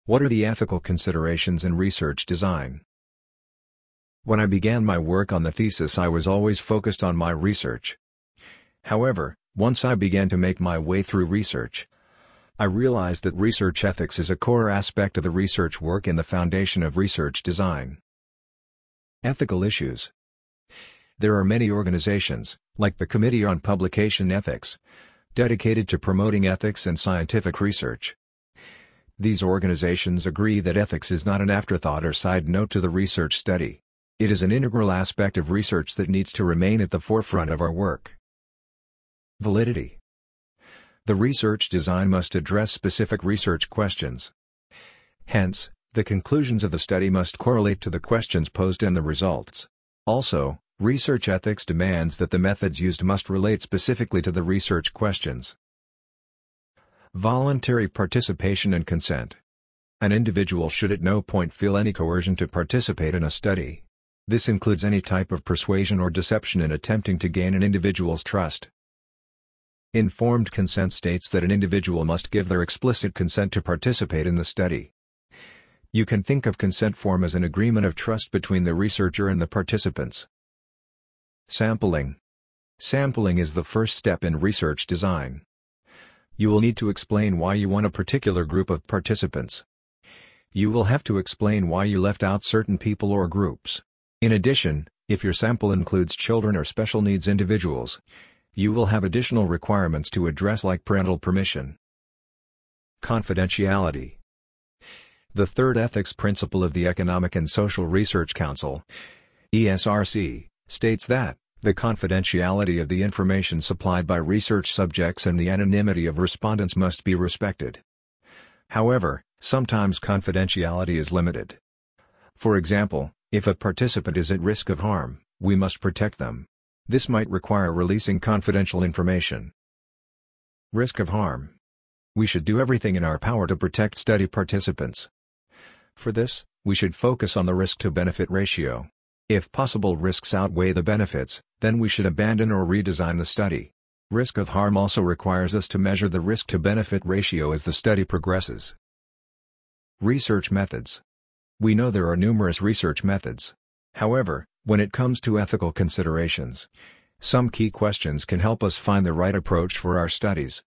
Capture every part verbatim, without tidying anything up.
What are the ethical considerations in research design? When I began my work on the thesis, I was always focused on my research. However, once I began to make my way through research, I realized that research ethics is a core aspect of the research work and the foundation of research design. Ethical issues. There are many organizations, like the Committee on Publication Ethics, dedicated to promoting ethics and scientific research. These organizations agree that ethics is not an afterthought or side note to the research study. It is an integral aspect of research that needs to remain at the forefront of our work. Validity. The research design must address specific research questions. Hence, the conclusions of the study must correlate to the questions posed and the results. Also, research ethics demands that the methods used must relate specifically to the research questions. Voluntary participation and consent. An individual should at no point feel any coercion to participate in a study. This includes any type of persuasion or deception in attempting to gain an individual's trust. Informed consent states that an individual must give their explicit consent to participate in the study. You can think of consent form as an agreement of trust between the researcher and the participants. Sampling. Sampling is the first step in research design. You will need to explain why you want a particular group of participants. You will have to explain why you left out certain people or groups. In addition, if your sample includes children or special needs individuals, you will have additional requirements to address, like parental permission. Confidentiality. The third ethics principle of the Economic and Social Research Council, E S R C, states that the confidentiality of the information supplied by research subjects and the anonymity of respondents must be respected. However, sometimes confidentiality is limited. For example, if a participant is at risk of harm, we must protect them. This might require releasing confidential information. Risk of harm. We should do everything in our power to protect study participants. For this, we should focus on the risk-to-benefit ratio. If possible risks outweigh the benefits, then we should abandon or redesign the study. Risk of harm also requires us to measure the risk-to-benefit ratio as the study progresses. Research methods. We know there are numerous research methods. However, when it comes to ethical considerations, some key questions can help us find the right approach for our studies.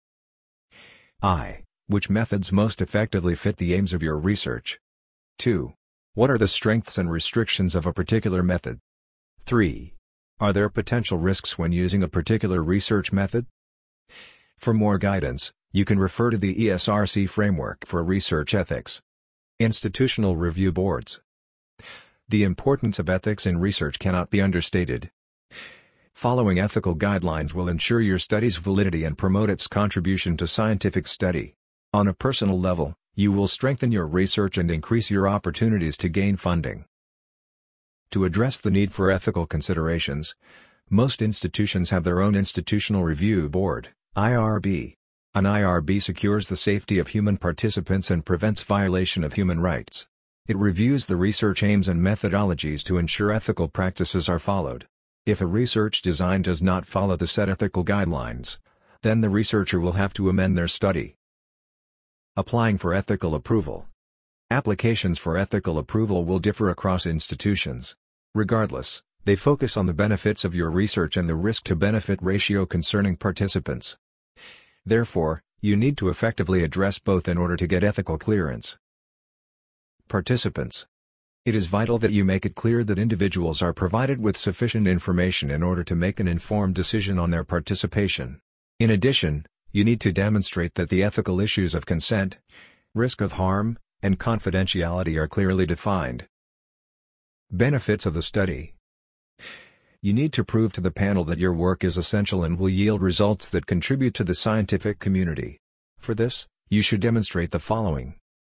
I. Which methods most effectively fit the aims of your research? two. What are the strengths and restrictions of a particular method? three. Are there potential risks when using a particular research method? For more guidance, you can refer to the E S R C framework for research ethics. Institutional review boards. The importance of ethics in research cannot be understated. Following ethical guidelines will ensure your study's validity and promote its contribution to scientific study. On a personal level, you will strengthen your research and increase your opportunities to gain funding. To address the need for ethical considerations, most institutions have their own Institutional Review Board, I R B. An I R B secures the safety of human participants and prevents violation of human rights. It reviews the research aims and methodologies to ensure ethical practices are followed. If a research design does not follow the set ethical guidelines, then the researcher will have to amend their study. Applying for ethical approval. Applications for ethical approval will differ across institutions. Regardless, they focus on the benefits of your research and the risk-to-benefit ratio concerning participants. Therefore, you need to effectively address both in order to get ethical clearance. Participants. It is vital that you make it clear that individuals are provided with sufficient information in order to make an informed decision on their participation. In addition, you need to demonstrate that the ethical issues of consent, risk of harm, and confidentiality are clearly defined. Benefits of the study. You need to prove to the panel that your work is essential and will yield results that contribute to the scientific community. For this, you should demonstrate the following.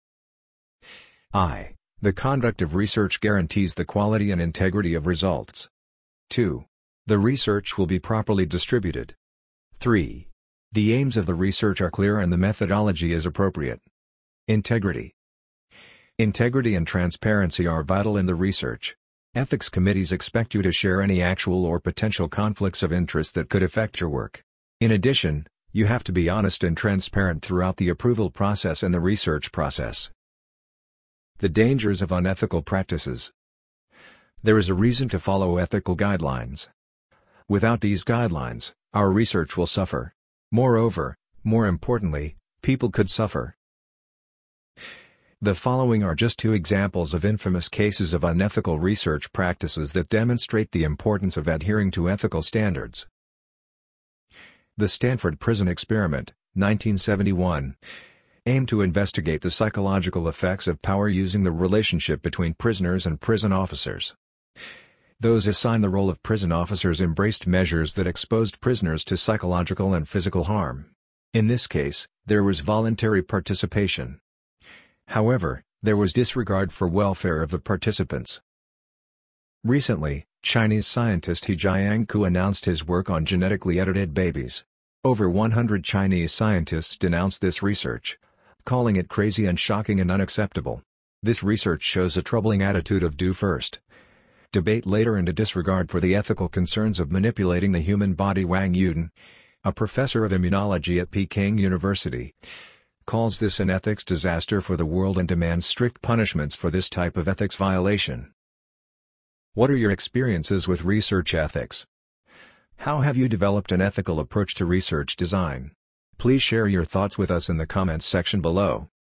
I. The conduct of research guarantees the quality and integrity of results. two. The research will be properly distributed. three. The aims of the research are clear and the methodology is appropriate. Integrity. Integrity and transparency are vital in the research. Ethics committees expect you to share any actual or potential conflicts of interest that could affect your work. In addition, you have to be honest and transparent throughout the approval process and the research process. The dangers of unethical practices. There is a reason to follow ethical guidelines. Without these guidelines, our research will suffer. Moreover, more importantly, people could suffer. The following are just two examples of infamous cases of unethical research practices that demonstrate the importance of adhering to ethical standards. The Stanford Prison Experiment, nineteen seventy-one, aimed to investigate the psychological effects of power using the relationship between prisoners and prison officers. Those assigned the role of prison officers embraced measures that exposed prisoners to psychological and physical harm. In this case, there was voluntary participation. However, there was disregard for welfare of the participants. Recently, Chinese scientist He Jiankui announced his work on genetically edited babies. Over one hundred Chinese scientists denounced this research, calling it crazy and shocking and unacceptable. This research shows a troubling attitude of do first, debate later and a disregard for the ethical concerns of manipulating the human body. Wang Yuden, a professor of immunology at Peking University, calls this an ethics disaster for the world and demands strict punishments for this type of ethics violation. What are your experiences with research ethics? How have you developed an ethical approach to research design? Please share your thoughts with us in the comments section below.